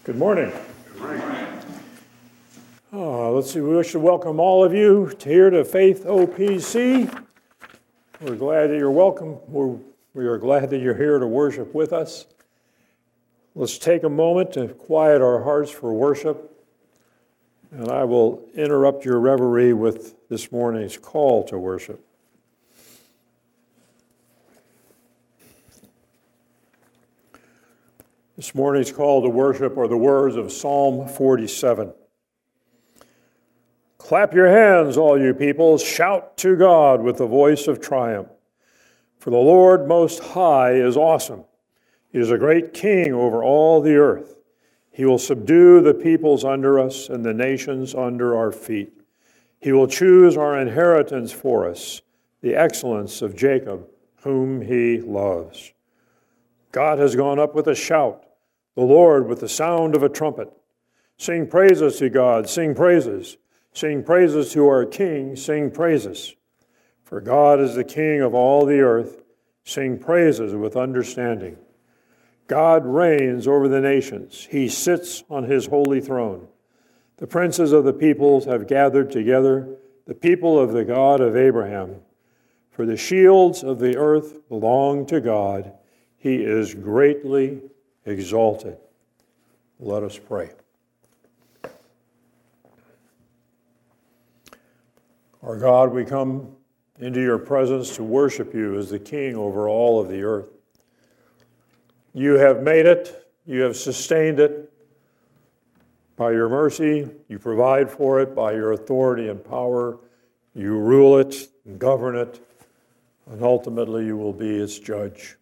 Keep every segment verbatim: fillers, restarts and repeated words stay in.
Good morning. Good morning. Uh, let's see, we wish to welcome all of you to here to Faith O P C. We're glad that you're welcome. We're, we are glad that you're here to worship with us. Let's take a moment to quiet our hearts for worship, and I will interrupt your reverie with this morning's call to worship. This morning's call to worship are the words of Psalm forty-seven. Clap your hands, all you peoples, shout to God with the voice of triumph. For the Lord Most High is awesome. He is a great king over all the earth. He will subdue the peoples under us and the nations under our feet. He will choose our inheritance for us, the excellence of Jacob, whom he loves. God has gone up with a shout, the Lord with the sound of a trumpet. Sing praises to God, sing praises. Sing praises to our King, sing praises. For God is the King of all the earth. Sing praises with understanding. God reigns over the nations. He sits on his holy throne. The princes of the peoples have gathered together, the people of the God of Abraham. For the shields of the earth belong to God. He is greatly exalted. Let us pray. Our God, we come into your presence to worship you as the King over all of the earth. You have made it, you have sustained it by your mercy, you provide for it by your authority and power, you rule it and govern it, and ultimately you will be its judge.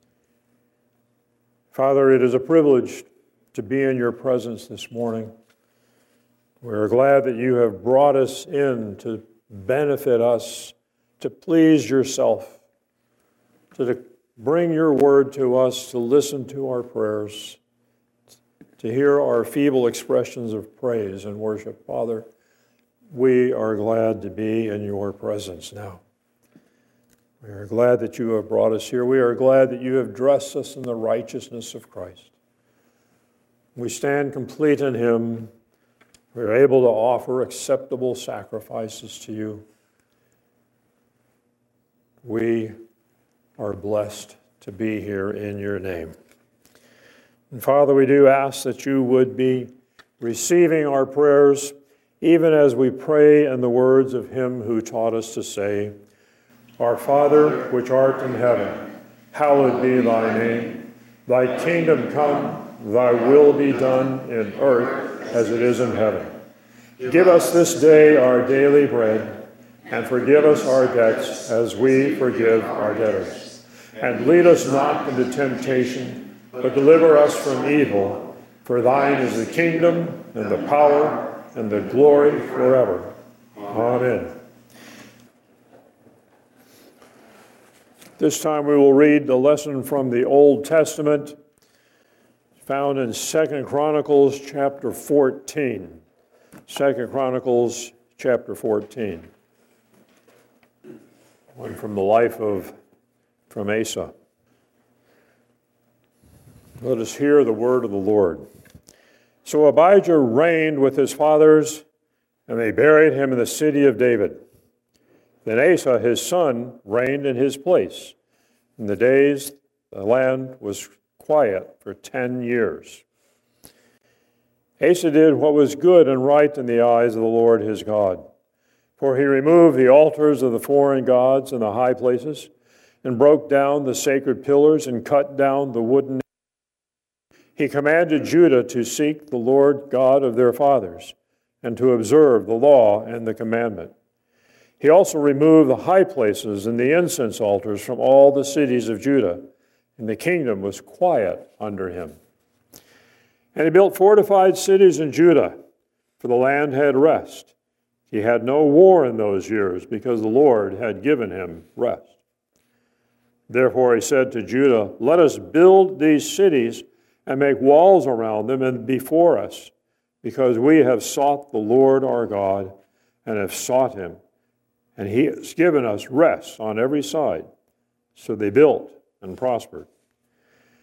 Father, it is a privilege to be in your presence this morning. We are glad that you have brought us in to benefit us, to please yourself, to bring your word to us, to listen to our prayers, to hear our feeble expressions of praise and worship. Father, we are glad to be in your presence now. We are glad that you have brought us here. We are glad that you have dressed us in the righteousness of Christ. We stand complete in him. We are able to offer acceptable sacrifices to you. We are blessed to be here in your name. And Father, we do ask that you would be receiving our prayers, even as we pray in the words of him who taught us to say, Our Father, which art in heaven, hallowed be thy name. Thy kingdom come, thy will be done in earth as it is in heaven. Give us this day our daily bread, and forgive us our debts as we forgive our debtors. And lead us not into temptation, but deliver us from evil. For thine is the kingdom, and the power, and the glory forever. Amen. This time we will read the lesson from the Old Testament found in Second Chronicles chapter fourteen. Second Chronicles chapter fourteen. One from the life of, from Asa. Let us hear the word of the Lord. So Abijah reigned with his fathers, and they buried him in the city of David. Then Asa, his son, reigned in his place. In the days the land was quiet for ten years. Asa did what was good and right in the eyes of the Lord his God. For he removed the altars of the foreign gods in the high places, and broke down the sacred pillars, and cut down the wooden. He commanded Judah to seek the Lord God of their fathers, and to observe the law and the commandment. He also removed the high places and the incense altars from all the cities of Judah, and the kingdom was quiet under him. And he built fortified cities in Judah, for the land had rest. He had no war in those years, because the Lord had given him rest. Therefore he said to Judah, Let us build these cities and make walls around them and before us, because we have sought the Lord our God and have sought him. And he has given us rest on every side. So they built and prospered.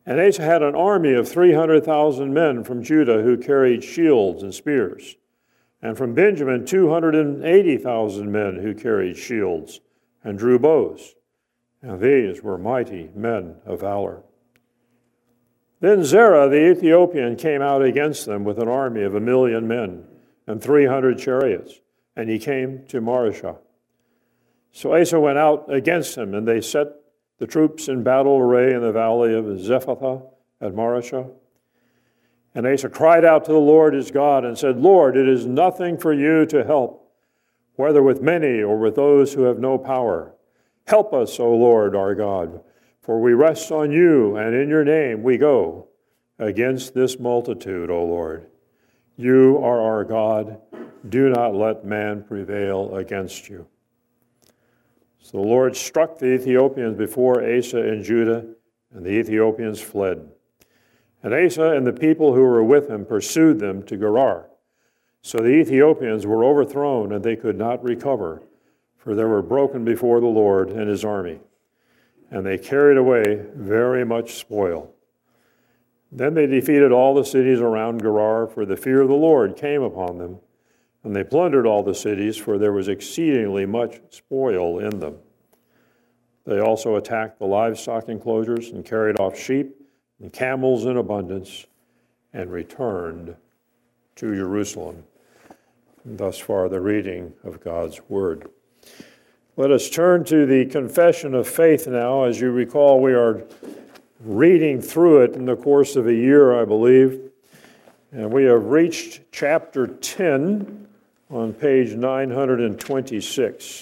And Asa had an army of three hundred thousand men from Judah who carried shields and spears, and from Benjamin two hundred eighty thousand men who carried shields and drew bows. And these were mighty men of valor. Then Zerah the Ethiopian came out against them with an army of a million men and three hundred chariots, and he came to Mareshah. So Asa went out against him, and they set the troops in battle array in the valley of Zephathah at Mareshah. And Asa cried out to the Lord his God and said, Lord, it is nothing for you to help, whether with many or with those who have no power. Help us, O Lord our God, for we rest on you, and in your name we go against this multitude, O Lord. You are our God. Do not let man prevail against you. So the Lord struck the Ethiopians before Asa and Judah, and the Ethiopians fled. And Asa and the people who were with him pursued them to Gerar. So the Ethiopians were overthrown, and they could not recover, for they were broken before the Lord and his army. And they carried away very much spoil. Then they defeated all the cities around Gerar, for the fear of the Lord came upon them. And they plundered all the cities, for there was exceedingly much spoil in them. They also attacked the livestock enclosures and carried off sheep and camels in abundance and returned to Jerusalem. And thus far, the reading of God's word. Let us turn to the confession of faith now. As you recall, we are reading through it in the course of a year, I believe. And we have reached chapter ten on page nine hundred twenty-six.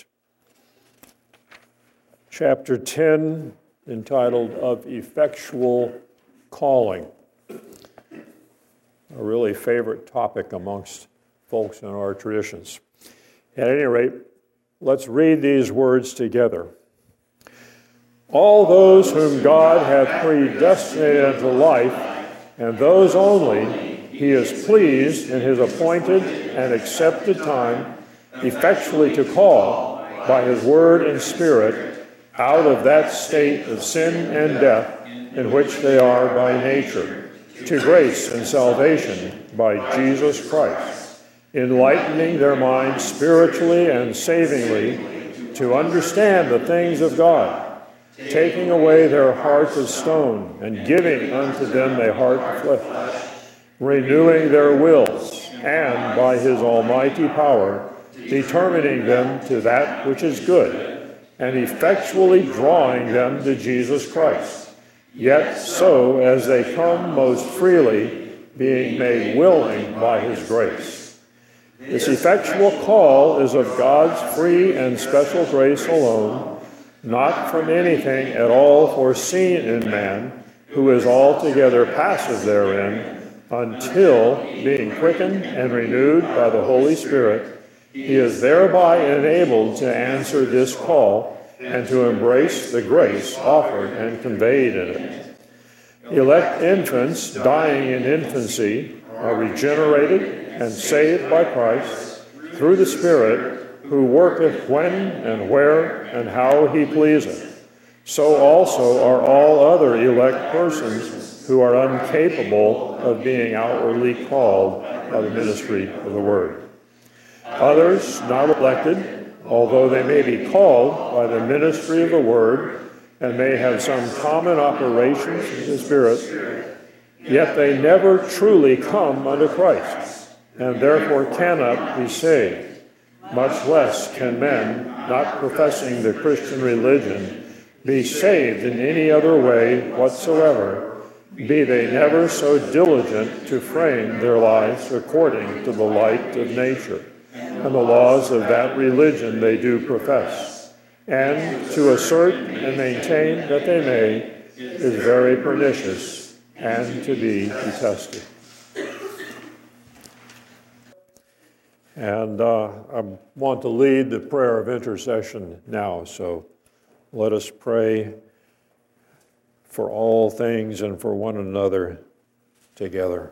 Chapter ten, entitled Of Effectual Calling. A really favorite topic amongst folks in our traditions. At any rate, let's read these words together. All those whom God hath predestinated unto life, and those only he is pleased in his appointed and accepted time effectually to call by his word and spirit out of that state of sin and death in which they are by nature, to grace and salvation by Jesus Christ, enlightening their minds spiritually and savingly to understand the things of God, taking away their heart of stone and giving unto them a heart of flesh, renewing their wills, and by his almighty power, determining them to that which is good, and effectually drawing them to Jesus Christ, yet so as they come most freely, being made willing by his grace. This effectual call is of God's free and special grace alone, not from anything at all foreseen in man, who is altogether passive therein, until, being quickened and renewed by the Holy Spirit, he is thereby enabled to answer this call and to embrace the grace offered and conveyed in it. Elect infants dying in infancy are regenerated and saved by Christ through the Spirit, who worketh when and where and how he pleaseth. So also are all other elect persons who are incapable of being outwardly called by the ministry of the word. Others, not elected, although they may be called by the ministry of the word and may have some common operations in the Spirit, yet they never truly come unto Christ, and therefore cannot be saved. Much less can men, not professing the Christian religion, be saved in any other way whatsoever, be they never so diligent to frame their lives according to the light of nature and the laws of that religion they do profess, and to assert and maintain that they may is very pernicious and to be detested. And uh, I want to lead the prayer of intercession now, so let us pray for all things and for one another together.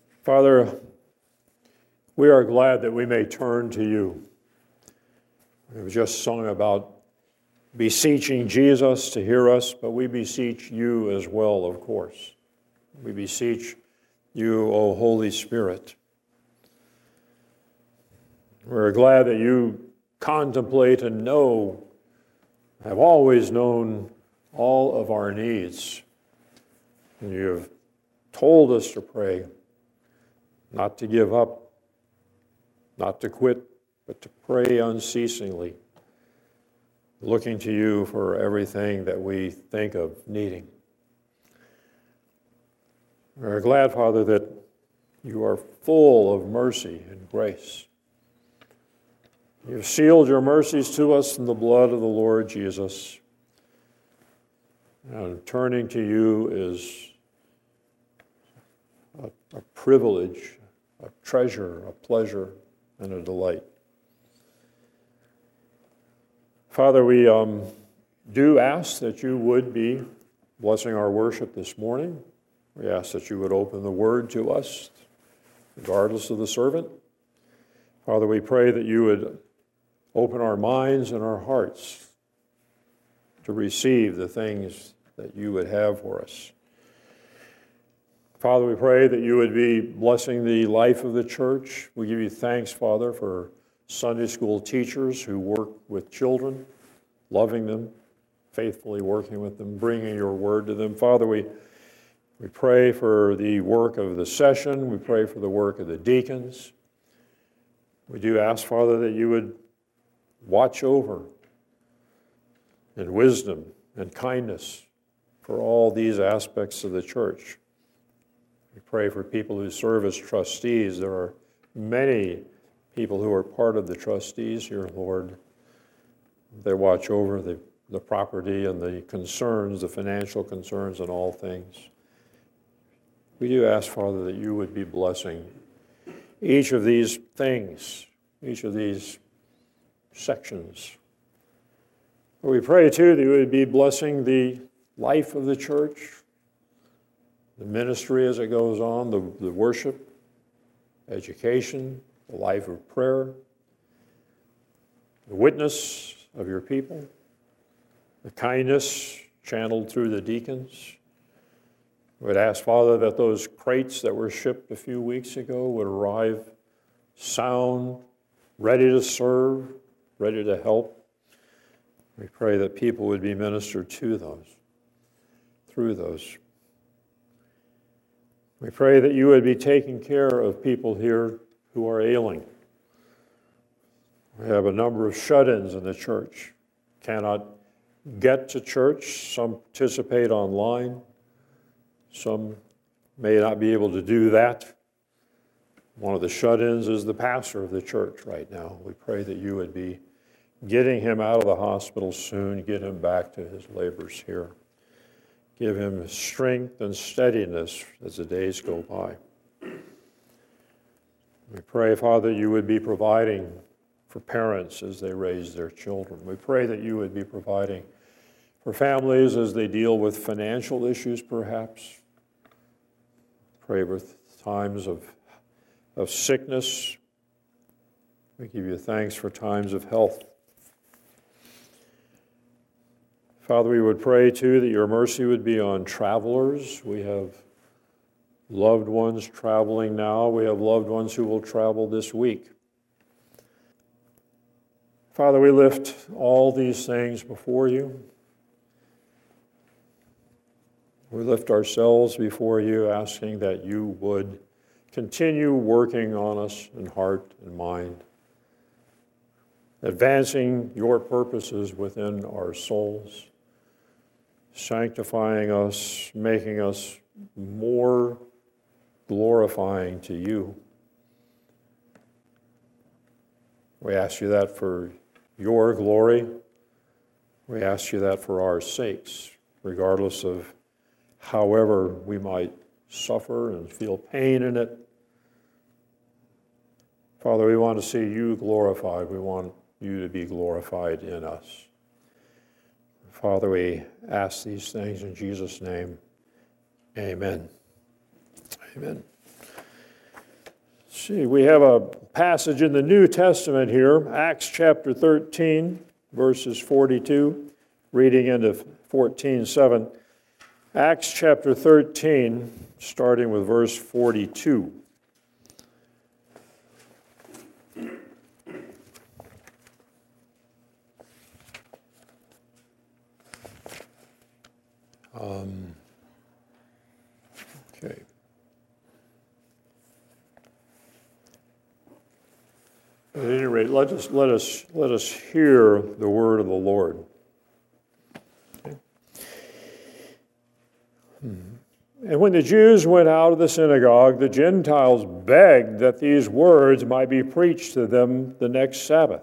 Father, we are glad that we may turn to you. We've just sung about beseeching Jesus to hear us, but we beseech you as well, of course. We beseech you, O Holy Spirit. We're glad that you contemplate and know, have always known all of our needs. And you have told us to pray, not to give up, not to quit, but to pray unceasingly, looking to you for everything that we think of needing. We're glad, Father, that you are full of mercy and grace. You've sealed your mercies to us in the blood of the Lord Jesus. And turning to you is a, a privilege, a treasure, a pleasure, and a delight. Father, we um, do ask that you would be blessing our worship this morning. We ask that you would open the word to us, regardless of the servant. Father, we pray that you would open our minds and our hearts to receive the things that you would have for us. Father, we pray that you would be blessing the life of the church. We give you thanks, Father, for Sunday school teachers who work with children, loving them, faithfully working with them, bringing your word to them. Father, we, we pray for the work of the session. We pray for the work of the deacons. We do ask, Father, that you would watch over in wisdom and kindness for all these aspects of the church. We pray for people who serve as trustees. There are many people who are part of the trustees here, Lord. They watch over the, the property and the concerns, the financial concerns and all things. We do ask, Father, that you would be blessing each of these things, each of these sections. We pray, too, that you would be blessing the life of the church, the ministry as it goes on, the, the worship, education, the life of prayer, the witness of your people, the kindness channeled through the deacons. We would ask, Father, that those crates that were shipped a few weeks ago would arrive sound, ready to serve, ready to help. We pray that people would be ministered to those, through those. We pray that you would be taking care of people here who are ailing. We have a number of shut-ins in the church, cannot get to church. Some participate online. Some may not be able to do that. One of the shut-ins is the pastor of the church right now. We pray that you would be getting him out of the hospital soon, get him back to his labors here. Give him strength and steadiness as the days go by. We pray, Father, you would be providing for parents as they raise their children. We pray that you would be providing for families as they deal with financial issues, perhaps. Pray with times of, of sickness. We give you thanks for times of health. Father, we would pray, too, that your mercy would be on travelers. We have loved ones traveling now. We have loved ones who will travel this week. Father, we lift all these things before you. We lift ourselves before you, asking that you would continue working on us in heart and mind, advancing your purposes within our souls, sanctifying us, making us more glorifying to you. We ask you that for your glory. We ask you that for our sakes, regardless of however we might suffer and feel pain in it. Father, we want to see you glorified. We want you to be glorified in us. Father, we ask these things in Jesus' name. Amen. Amen. See, we have a passage in the New Testament here, Acts chapter thirteen, verses forty-two, reading into fourteen seven. Acts chapter thirteen, starting with verse forty-two. Um, okay. At any rate, let us, let us, let us hear the word of the Lord. Okay. Hmm. And when the Jews went out of the synagogue, the Gentiles begged that these words might be preached to them the next Sabbath.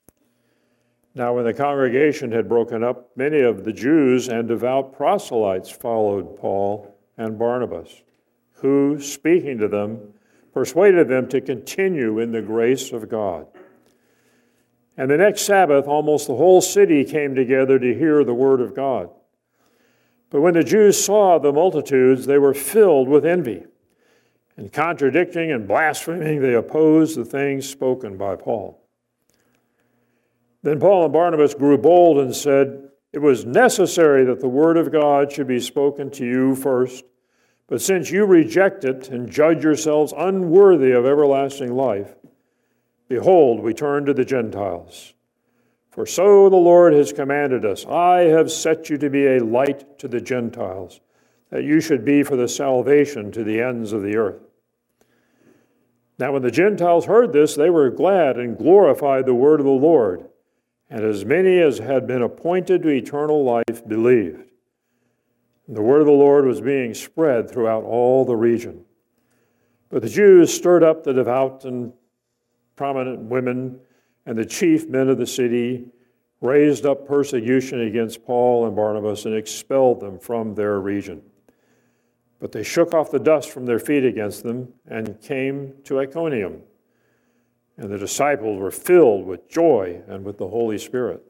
Now, when the congregation had broken up, many of the Jews and devout proselytes followed Paul and Barnabas, who, speaking to them, persuaded them to continue in the grace of God. And the next Sabbath, almost the whole city came together to hear the word of God. But when the Jews saw the multitudes, they were filled with envy, and contradicting and blaspheming, they opposed the things spoken by Paul. Then Paul and Barnabas grew bold and said, "It was necessary that the word of God should be spoken to you first, but since you reject it and judge yourselves unworthy of everlasting life, behold, we turn to the Gentiles. For so the Lord has commanded us, I have set you to be a light to the Gentiles, that you should be for the salvation to the ends of the earth." Now when the Gentiles heard this, they were glad and glorified the word of the Lord. And as many as had been appointed to eternal life believed. And the word of the Lord was being spread throughout all the region. But the Jews stirred up the devout and prominent women, and the chief men of the city raised up persecution against Paul and Barnabas and expelled them from their region. But they shook off the dust from their feet against them and came to Iconium. And the disciples were filled with joy and with the Holy Spirit.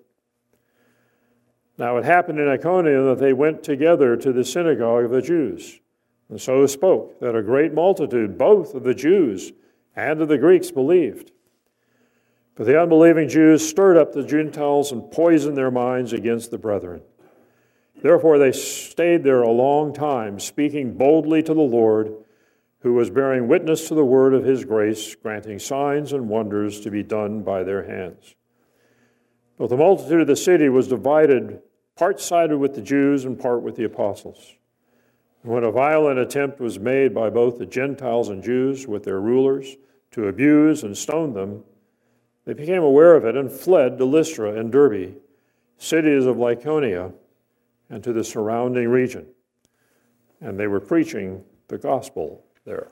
Now it happened in Iconium that they went together to the synagogue of the Jews, and so spoke that a great multitude, both of the Jews and of the Greeks, believed. But the unbelieving Jews stirred up the Gentiles and poisoned their minds against the brethren. Therefore they stayed there a long time, speaking boldly to the Lord, who was bearing witness to the word of his grace, granting signs and wonders to be done by their hands. But the multitude of the city was divided, part sided with the Jews and part with the apostles. And when a violent attempt was made by both the Gentiles and Jews with their rulers to abuse and stone them, they became aware of it and fled to Lystra and Derbe, cities of Lycaonia, and to the surrounding region. And they were preaching the gospel there.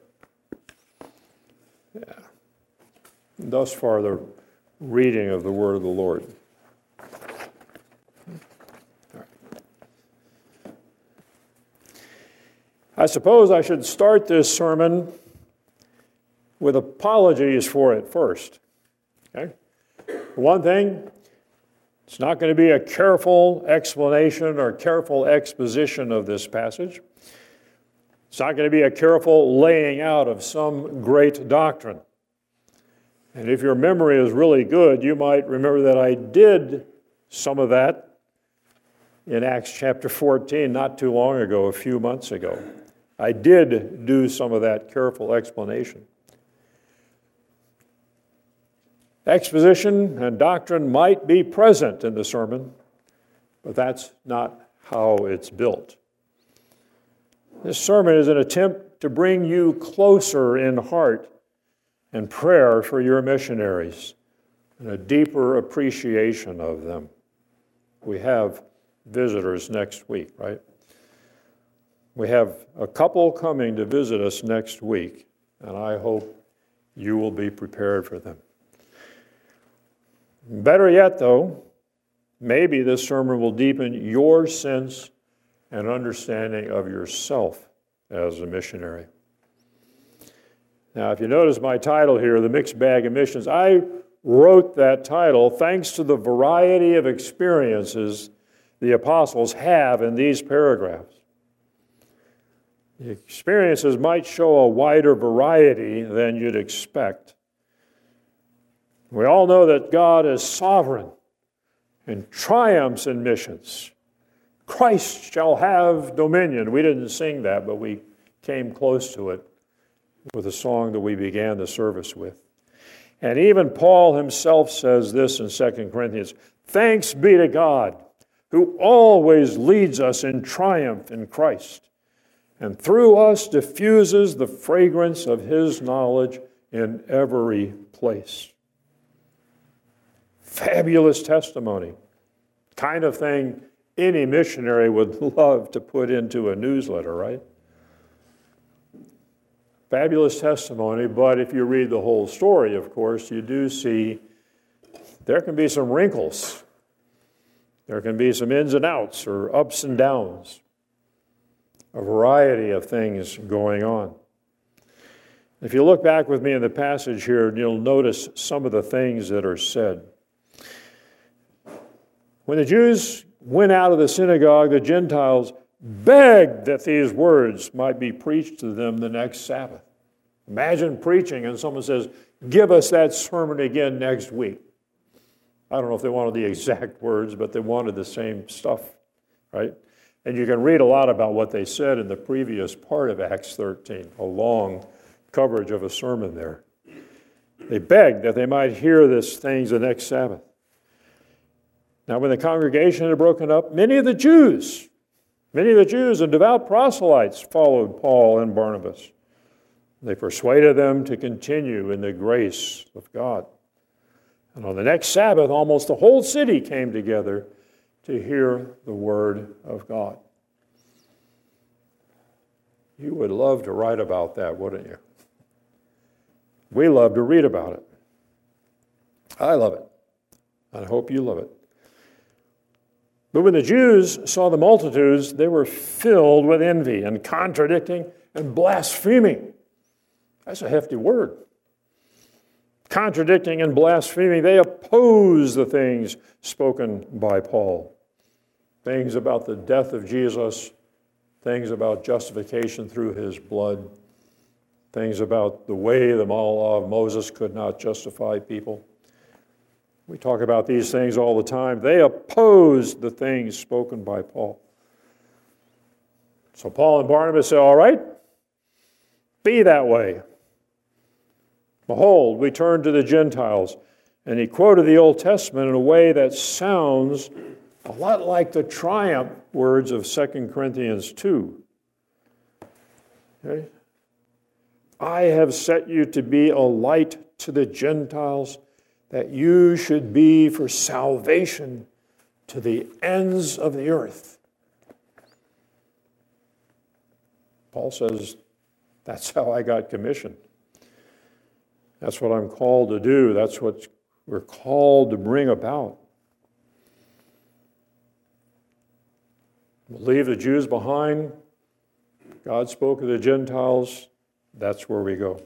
Yeah. Thus far, the reading of the word of the Lord. All right. I suppose I should start this sermon with apologies for it first. Okay? For one thing, it's not going to be a careful explanation or careful exposition of this passage. It's not going to be a careful laying out of some great doctrine. And if your memory is really good, you might remember that I did some of that in Acts chapter fourteen not too long ago, a few months ago. I did do some of that careful explanation. Exposition and doctrine might be present in the sermon, but that's not how it's built. This sermon is an attempt to bring you closer in heart and prayer for your missionaries and a deeper appreciation of them. We have visitors next week, right? We have a couple coming to visit us next week, and I hope you will be prepared for them. Better yet, though, maybe this sermon will deepen your sense and understanding of yourself as a missionary. Now, if you notice my title here, The Mixed Bag of Missions, I wrote that title thanks to the variety of experiences the apostles have in these paragraphs. The experiences might show a wider variety than you'd expect. We all know that God is sovereign and triumphs in missions. Christ shall have dominion. We didn't sing that, but we came close to it with the song that we began the service with. And even Paul himself says this in Second Corinthians, "Thanks be to God, who always leads us in triumph in Christ, and through us diffuses the fragrance of his knowledge in every place." Fabulous testimony. Kind of thing any missionary would love to put into a newsletter, right? Fabulous testimony, but if you read the whole story, of course, you do see there can be some wrinkles. There can be some ins and outs or ups and downs. A variety of things going on. If you look back with me in the passage here, you'll notice some of the things that are said. When the Jews went out of the synagogue, the Gentiles begged that these words might be preached to them the next Sabbath. Imagine preaching and someone says, "Give us that sermon again next week." I don't know if they wanted the exact words, but they wanted the same stuff, right? And you can read a lot about what they said in the previous part of Acts thirteen, a long coverage of a sermon there. They begged that they might hear these things the next Sabbath. Now, when the congregation had broken up, many of the Jews, many of the Jews and devout proselytes followed Paul and Barnabas. They persuaded them to continue in the grace of God. And on the next Sabbath, almost the whole city came together to hear the word of God. You would love to write about that, wouldn't you? We love to read about it. I love it. I hope you love it. But when the Jews saw the multitudes, they were filled with envy and contradicting and blaspheming. That's a hefty word. Contradicting and blaspheming, they oppose the things spoken by Paul. Things about the death of Jesus, things about justification through his blood, things about the way the law of Moses could not justify people. We talk about these things all the time. They opposed the things spoken by Paul. So Paul and Barnabas say, "All right, be that way. Behold, we turn to the Gentiles." And he quoted the Old Testament in a way that sounds a lot like the triumph words of Second Corinthians two. Okay? "I have set you to be a light to the Gentiles, that you should be for salvation to the ends of the earth." Paul says, that's how I got commissioned. That's what I'm called to do. That's what we're called to bring about. We'll leave the Jews behind. God spoke of the Gentiles. That's where we go.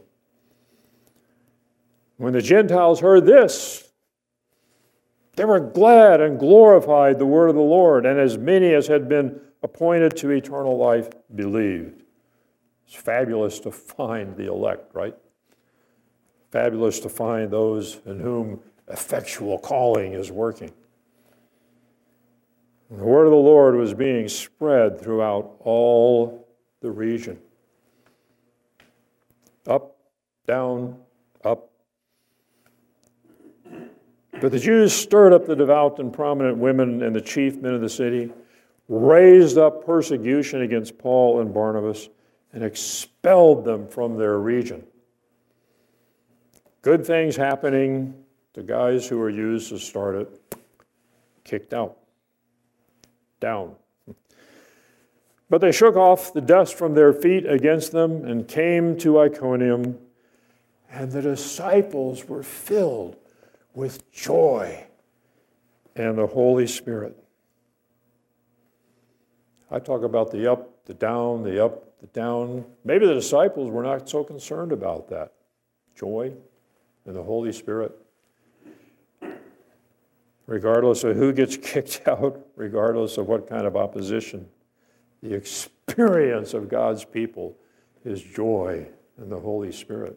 When the Gentiles heard this, they were glad and glorified the word of the Lord, and as many as had been appointed to eternal life believed. It's fabulous to find the elect, right? Fabulous to find those in whom effectual calling is working. And the word of the Lord was being spread throughout all the region. Up, down, up. But the Jews stirred up the devout and prominent women and the chief men of the city, raised up persecution against Paul and Barnabas, and expelled them from their region. Good things happening, the guys who were used to start it, kicked out, down. But they shook off the dust from their feet against them and came to Iconium, and the disciples were filled with joy and the Holy Spirit. I talk about the up, the down, the up, the down. Maybe the disciples were not so concerned about that. Joy and the Holy Spirit. Regardless of who gets kicked out, regardless of what kind of opposition The experience of God's people is joy in the Holy Spirit.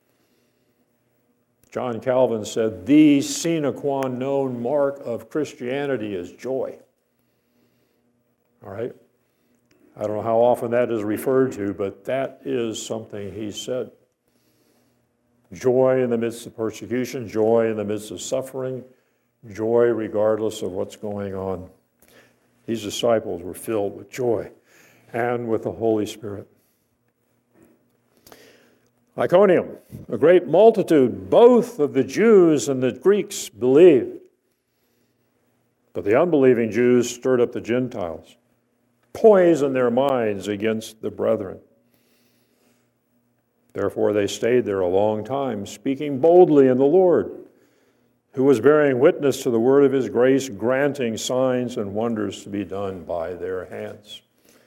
John Calvin said, the sine qua non mark of Christianity is joy. All right? I don't know how often that is referred to, but that is something he said. Joy in the midst of persecution, joy in the midst of suffering, joy regardless of what's going on. These disciples were filled with joy and with the Holy Spirit. Iconium, a great multitude, both of the Jews and the Greeks believed. But the unbelieving Jews stirred up the Gentiles, poisoned their minds against the brethren. Therefore they stayed there a long time, speaking boldly in the Lord, who was bearing witness to the word of his grace, granting signs and wonders to be done by their hands.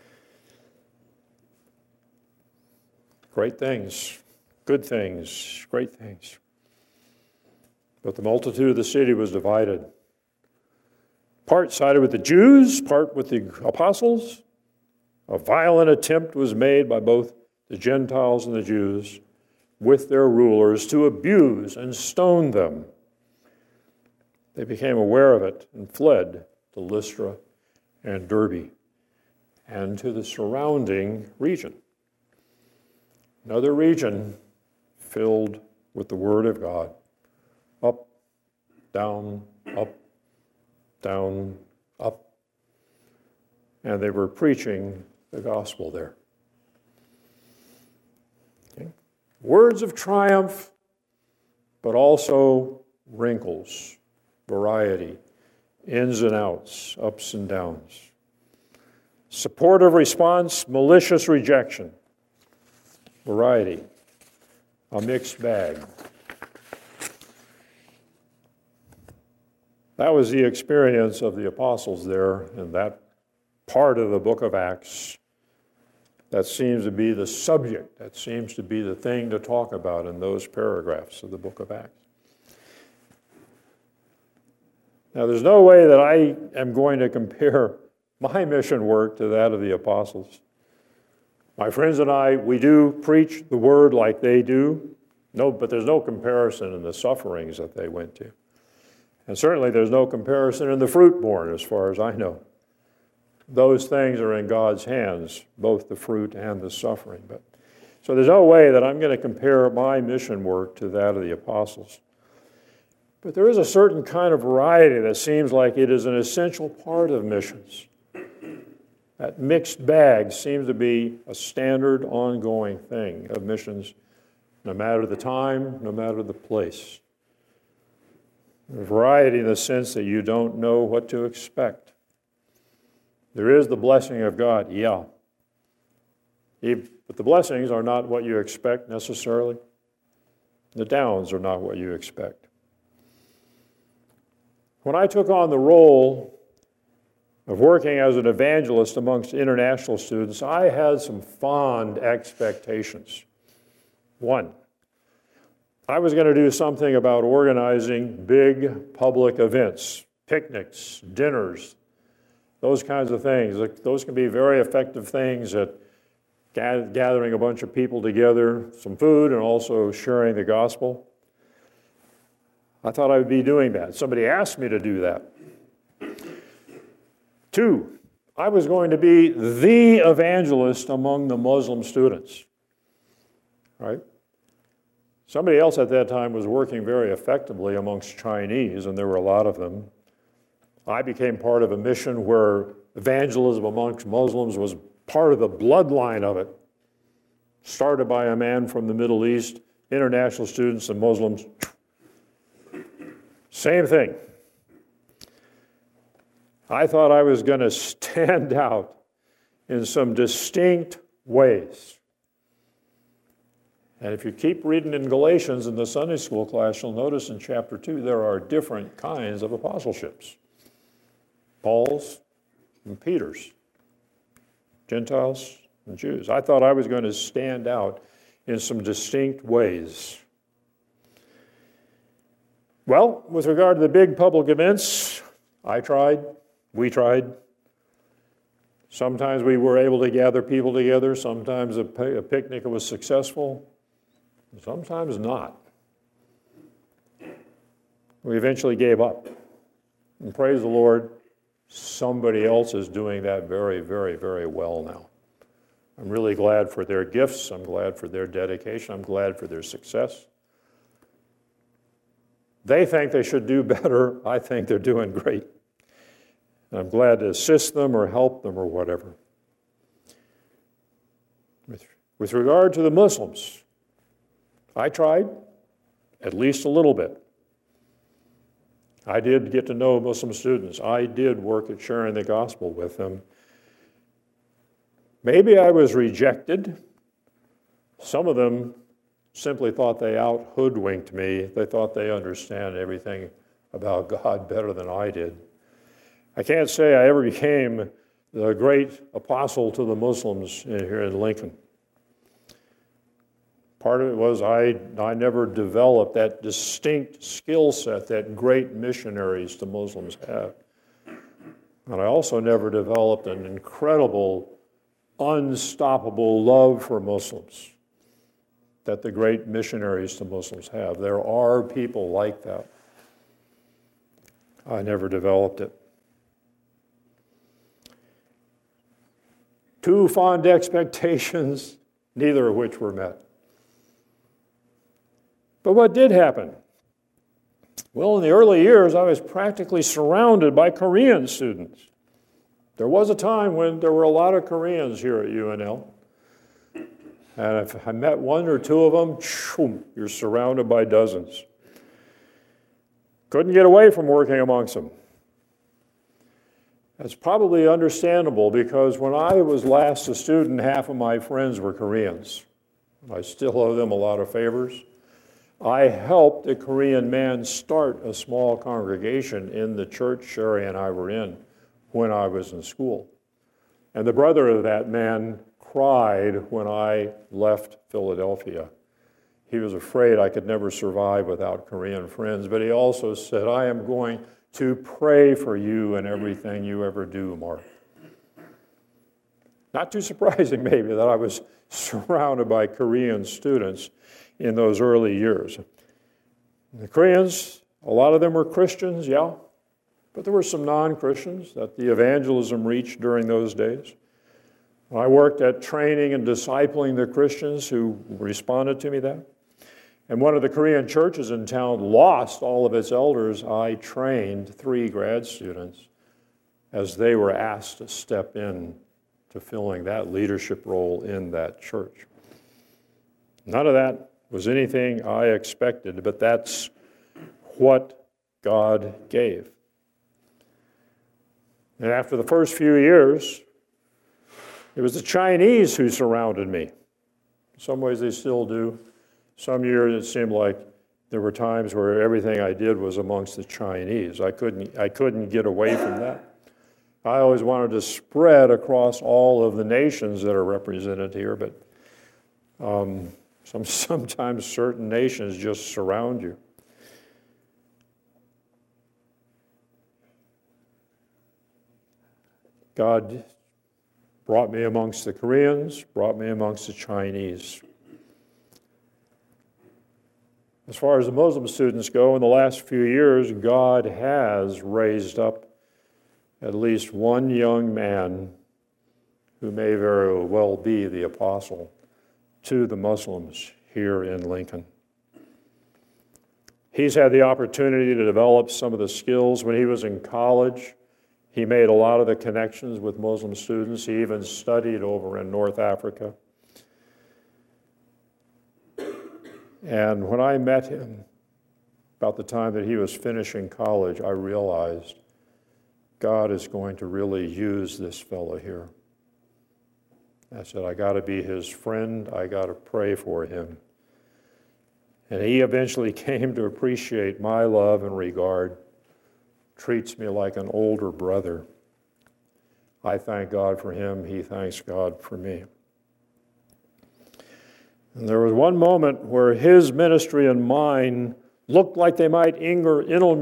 Great things, good things, great things. But the multitude of the city was divided. Part sided with the Jews, part with the apostles. A violent attempt was made by both the Gentiles and the Jews with their rulers to abuse and stone them. They became aware of it and fled to Lystra and Derbe and to the surrounding region. Another region filled with the Word of God. Up, down, up, down, up. And they were preaching the gospel there. Okay. Words of triumph, but also wrinkles, variety, ins and outs, ups and downs. Supportive response, malicious rejection. Variety, a mixed bag. That was the experience of the apostles there in that part of the book of Acts. That seems to be the subject, that seems to be the thing to talk about in those paragraphs of the book of Acts. Now, there's no way that I am going to compare my mission work to that of the apostles. My friends and I, we do preach the word like they do, no, but there's no comparison in the sufferings that they went to. And certainly there's no comparison in the fruit borne, as far as I know. Those things are in God's hands, both the fruit and the suffering. But so there's no way that I'm going to compare my mission work to that of the apostles. But there is a certain kind of variety that seems like it is an essential part of missions. That mixed bag seems to be a standard, ongoing thing of missions, no matter the time, no matter the place. A variety in the sense that you don't know what to expect. There is the blessing of God, yeah. But the blessings are not what you expect necessarily. The downs are not what you expect. When I took on the role of working as an evangelist amongst international students, I had some fond expectations. One, I was going to do something about organizing big public events, picnics, dinners, those kinds of things. Those can be very effective things at gathering a bunch of people together, some food, and also sharing the gospel. I thought I would be doing that. Somebody asked me to do that. Two, I was going to be the evangelist among the Muslim students. Right? Somebody else at that time was working very effectively amongst Chinese, and there were a lot of them. I became part of a mission where evangelism amongst Muslims was part of the bloodline of it. Started by a man from the Middle East, international students and Muslims. Same thing. I thought I was going to stand out in some distinct ways. And if you keep reading in Galatians in the Sunday school class, you'll notice in chapter two there are different kinds of apostleships. Paul's and Peter's, Gentiles and Jews. I thought I was going to stand out in some distinct ways. Well, with regard to the big public events, I tried, we tried. Sometimes we were able to gather people together. Sometimes a, a picnic was successful. Sometimes not. We eventually gave up. And praise the Lord, somebody else is doing that very, very, very well now. I'm really glad for their gifts. I'm glad for their dedication. I'm glad for their success. They think they should do better. I think they're doing great. And I'm glad to assist them or help them or whatever. With, with regard to the Muslims, I tried at least a little bit. I did get to know Muslim students. I did work at sharing the gospel with them. Maybe I was rejected. Some of them simply thought they out-hoodwinked me. They thought they understand everything about God better than I did. I can't say I ever became the great apostle to the Muslims here in Lincoln. Part of it was I, I never developed that distinct skill set that great missionaries to Muslims have. And I also never developed an incredible, unstoppable love for Muslims that the great missionaries to Muslims have. There are people like that. I never developed it. Two fond expectations, neither of which were met. But what did happen? Well, in the early years, I was practically surrounded by Korean students. There was a time when there were a lot of Koreans here at U N L. And if I met one or two of them, shoom, you're surrounded by dozens. Couldn't get away from working amongst them. That's probably understandable because when I was last a student, half of my friends were Koreans. I still owe them a lot of favors. I helped a Korean man start a small congregation in the church Sherry and I were in when I was in school. And the brother of that man cried when I left Philadelphia. He was afraid I could never survive without Korean friends, but he also said, I am going to pray for you in everything you ever do, Mark. Not too surprising, maybe, that I was surrounded by Korean students in those early years. The Koreans, a lot of them were Christians, yeah, but there were some non-Christians that the evangelism reached during those days. I worked at training and discipling the Christians who responded to me that. And one of the Korean churches in town lost all of its elders. I trained three grad students as they were asked to step in to filling that leadership role in that church. None of that was anything I expected, but that's what God gave. And after the first few years, it was the Chinese who surrounded me. In some ways they still do. Some years it seemed like there were times where everything I did was amongst the Chinese. I couldn't, I couldn't get away from that. I always wanted to spread across all of the nations that are represented here, but um, some, sometimes certain nations just surround you. God brought me amongst the Koreans, brought me amongst the Chinese. As far as the Muslim students go, in the last few years, God has raised up at least one young man who may very well be the apostle to the Muslims here in Lincoln. He's had the opportunity to develop some of the skills when he was in college. He made a lot of the connections with Muslim students. He even studied over in North Africa. And when I met him, about the time that he was finishing college, I realized God is going to really use this fellow here. I said, I got to be his friend. I got to pray for him. And he eventually came to appreciate my love and regard, treats me like an older brother. I thank God for him. He thanks God for me. And there was one moment where his ministry and mine looked like they might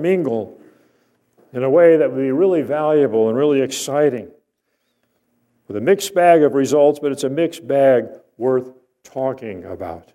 intermingle in a way that would be really valuable and really exciting. It with a mixed bag of results, but it's a mixed bag worth talking about.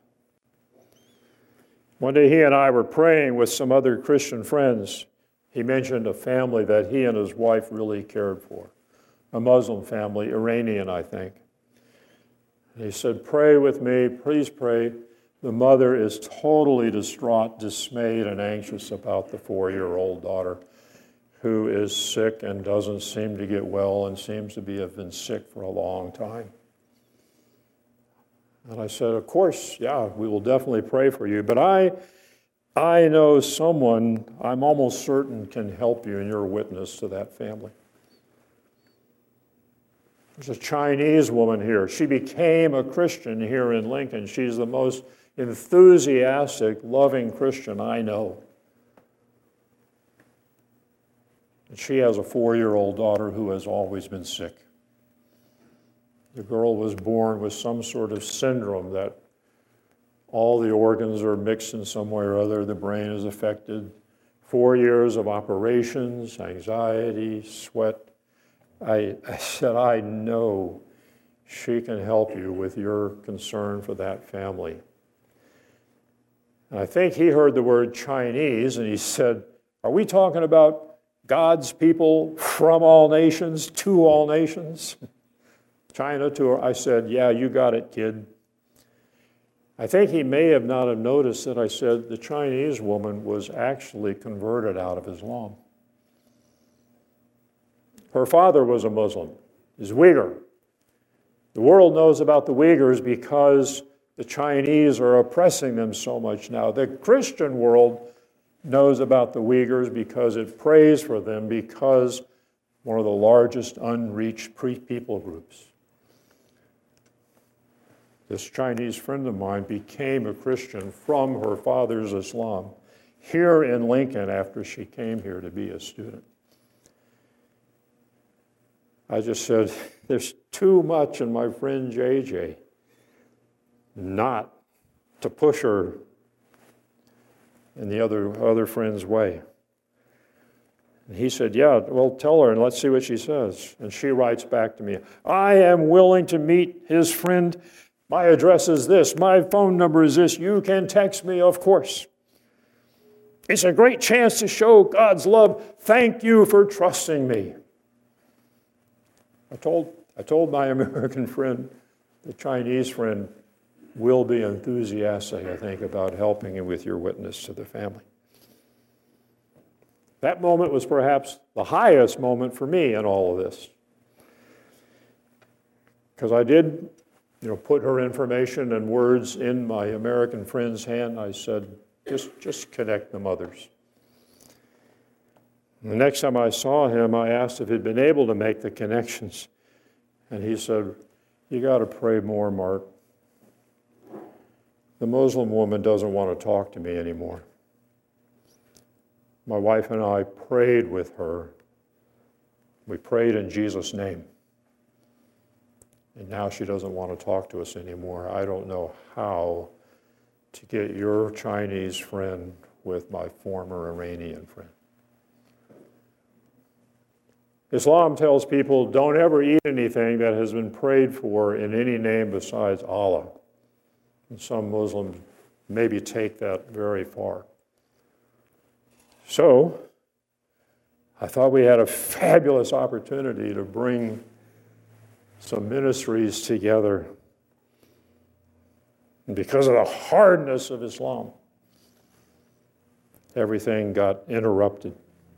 One day he and I were praying with some other Christian friends. He mentioned a family that he and his wife really cared for, a Muslim family, Iranian, I think. And he said, pray with me, please pray. The mother is totally distraught, dismayed, and anxious about the four-year-old daughter who is sick and doesn't seem to get well and seems to be have been sick for a long time. And I said, of course, yeah, we will definitely pray for you, but I, I know someone I'm almost certain can help you in your witness to that family. There's a Chinese woman here. She became a Christian here in Lincoln. She's the most enthusiastic, loving Christian I know. And she has a four-year-old daughter who has always been sick. The girl was born with some sort of syndrome that all the organs are mixed in some way or other. The brain is affected. Four years of operations, anxiety, sweat. I, I said, I know she can help you with your concern for that family. And I think he heard the word Chinese, and he said, are we talking about God's people from all nations to all nations? China to, I said, yeah, you got it, kid. I think he may have not have noticed that I said the Chinese woman was actually converted out of Islam. Her father was a Muslim. He's Uyghur. The world knows about the Uyghurs because the Chinese are oppressing them so much now. The Christian world knows about the Uyghurs because it prays for them, because one of the largest unreached people groups. This Chinese friend of mine became a Christian from her father's Islam here in Lincoln after she came here to be a student. I just said, there's too much in my friend J J not to push her in the other, other friend's way. And he said, yeah, well, tell her and let's see what she says. And she writes back to me, I am willing to meet his friend. My address is this. My phone number is this. You can text me, of course. It's a great chance to show God's love. Thank you for trusting me. I told, I told my American friend, the Chinese friend, will be enthusiastic, I think, about helping you with your witness to the family. That moment was perhaps the highest moment for me in all of this. Because I did, you know, put her information and words in my American friend's hand. I said, just, just connect the mothers. And the next time I saw him, I asked if he'd been able to make the connections. And he said, you got to pray more, Mark. The Muslim woman doesn't want to talk to me anymore. My wife and I prayed with her. We prayed in Jesus' name. And now she doesn't want to talk to us anymore. I don't know how to get your Chinese friend with my former Iranian friend. Islam tells people don't ever eat anything that has been prayed for in any name besides Allah. And some Muslims maybe take that very far. So, I thought we had a fabulous opportunity to bring some ministries together. And because of the hardness of Islam, everything got interrupted.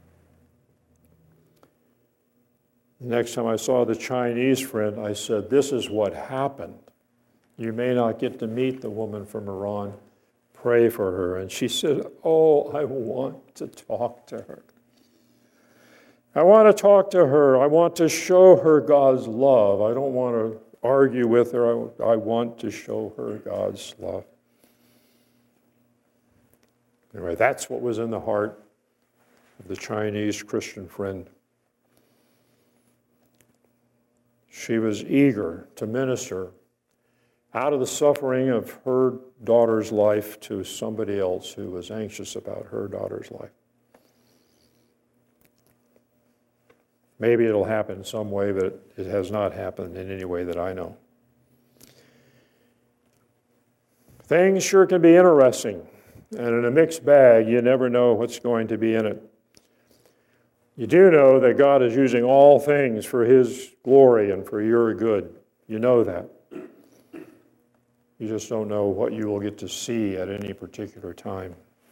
The next time I saw the Chinese friend, I said, this is what happened. You may not get to meet the woman from Iran. Pray for her. And she said, oh, I want to talk to her. I want to talk to her. I want to show her God's love. I don't want to argue with her. I, I want to show her God's love. Anyway, that's what was in the heart of the Chinese Christian friend. She was eager to minister out of the suffering of her daughter's life to somebody else who was anxious about her daughter's life. Maybe it'll happen some way, but it has not happened in any way that I know. Things sure can be interesting, and in a mixed bag, you never know what's going to be in it. You do know that God is using all things for His glory and for your good. You know that. You just don't know what you will get to see at any particular time.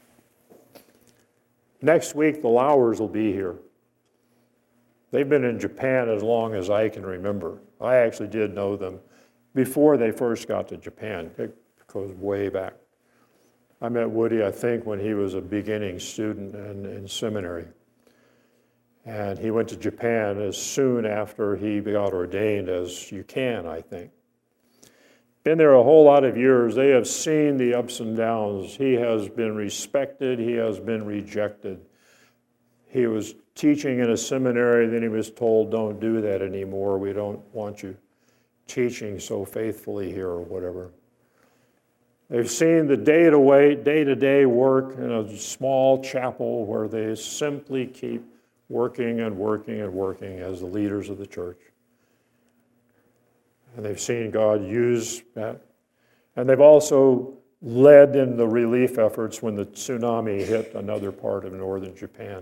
Next week, the Lowers will be here. They've been in Japan as long as I can remember. I actually did know them before they first got to Japan. It goes way back. I met Woody, I think, when he was a beginning student in, in seminary. And he went to Japan as soon after he got ordained as you can, I think. Been there a whole lot of years. They have seen the ups and downs. He has been respected. He has been rejected. He was teaching in a seminary, then he was told, don't do that anymore. We don't want you teaching so faithfully here or whatever. They've seen the day-to-day, day-to-day work in a small chapel where they simply keep working and working and working as the leaders of the church. And they've seen God use that. And they've also led in the relief efforts when the tsunami hit another part of northern Japan.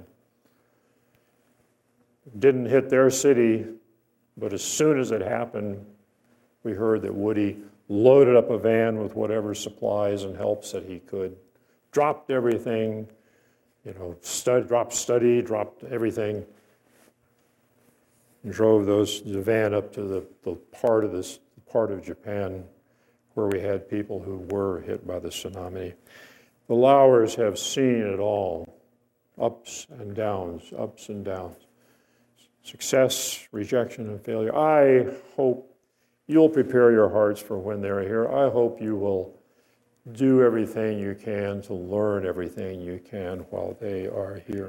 It didn't hit their city, but as soon as it happened, we heard that Woody loaded up a van with whatever supplies and helps that he could, dropped everything, you know, stud, dropped study, dropped everything, and drove those the van up to the, the part of this part of Japan where we had people who were hit by the tsunami. The Lowers have seen it all, ups and downs, ups and downs, success, rejection, and failure. I hope you'll prepare your hearts for when they're here. I hope you will do everything you can to learn everything you can while they are here.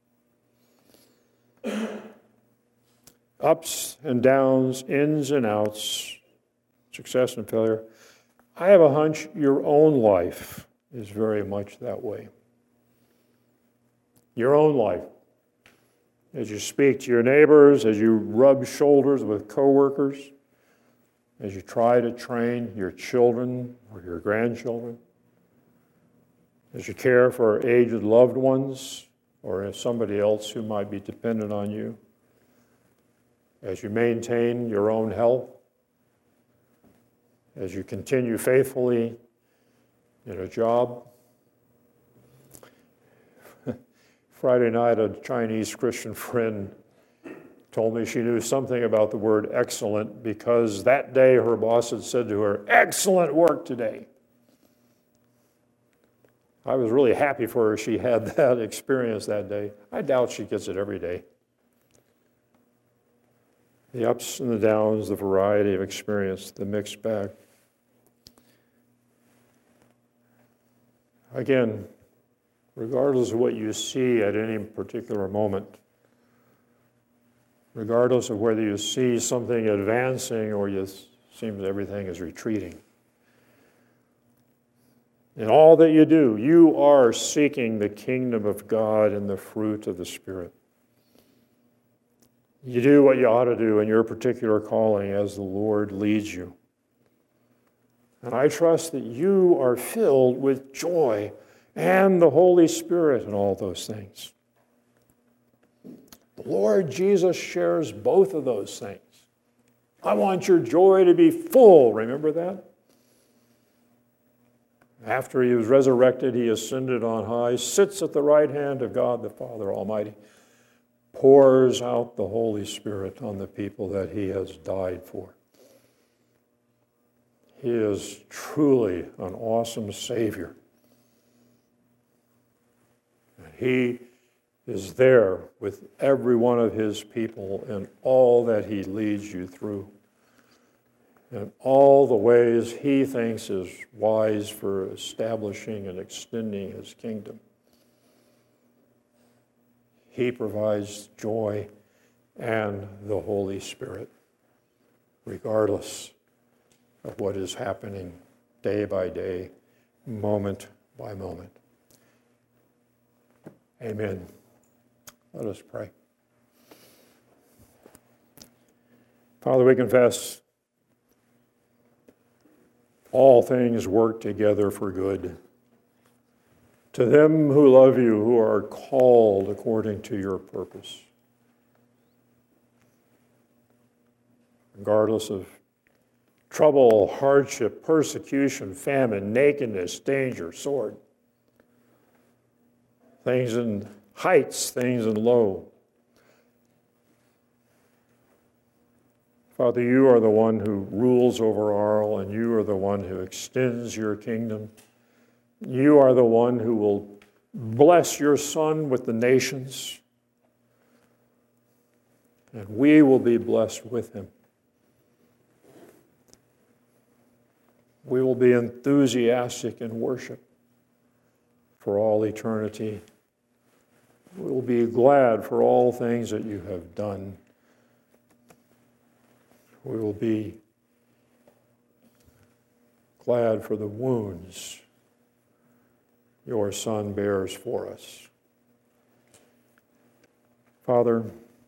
Ups and downs, ins and outs, success and failure. I have a hunch your own life is very much that way. Your own life. As you speak to your neighbors, as you rub shoulders with coworkers, as you try to train your children or your grandchildren, as you care for aged loved ones or somebody else who might be dependent on you, as you maintain your own health, as you continue faithfully in a job. Friday night, a Chinese Christian friend told me she knew something about the word excellent because that day her boss had said to her, "Excellent work today." I was really happy for her she had that experience that day. I doubt she gets it every day. The ups and the downs, the variety of experience, the mixed bag. Again, regardless of what you see at any particular moment, regardless of whether you see something advancing or you seems everything is retreating, in all that you do, you are seeking the kingdom of God and the fruit of the Spirit. You do what you ought to do in your particular calling as the Lord leads you. And I trust that you are filled with joy and the Holy Spirit and all those things. The Lord Jesus shares both of those things. I want your joy to be full. Remember that? After he was resurrected, he ascended on high, sits at the right hand of God the Father Almighty, pours out the Holy Spirit on the people that he has died for. He is truly an awesome Savior. And he is there with every one of his people in all that he leads you through, in all the ways he thinks is wise for establishing and extending his kingdom. He provides joy and the Holy Spirit, regardless of what is happening day by day, moment by moment. Amen. Let us pray. Father, we confess all things work together for good to them who love you, who are called according to your purpose. Regardless of trouble, hardship, persecution, famine, nakedness, danger, sword, things in heights, things in low. Father, you are the one who rules over all, and you are the one who extends your kingdom. You are the one who will bless your Son with the nations, and we will be blessed with him. We will be enthusiastic in worship for all eternity. We will be glad for all things that you have done. We will be glad for the wounds your Son bears for us. Father,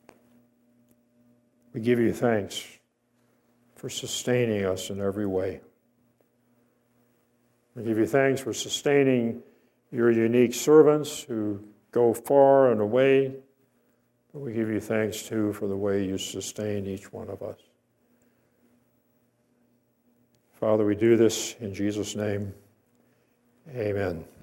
we give you thanks for sustaining us in every way. We give you thanks for sustaining your unique servants who go far and away. But we give you thanks, too, for the way you sustain each one of us. Father, we do this in Jesus' name. Amen.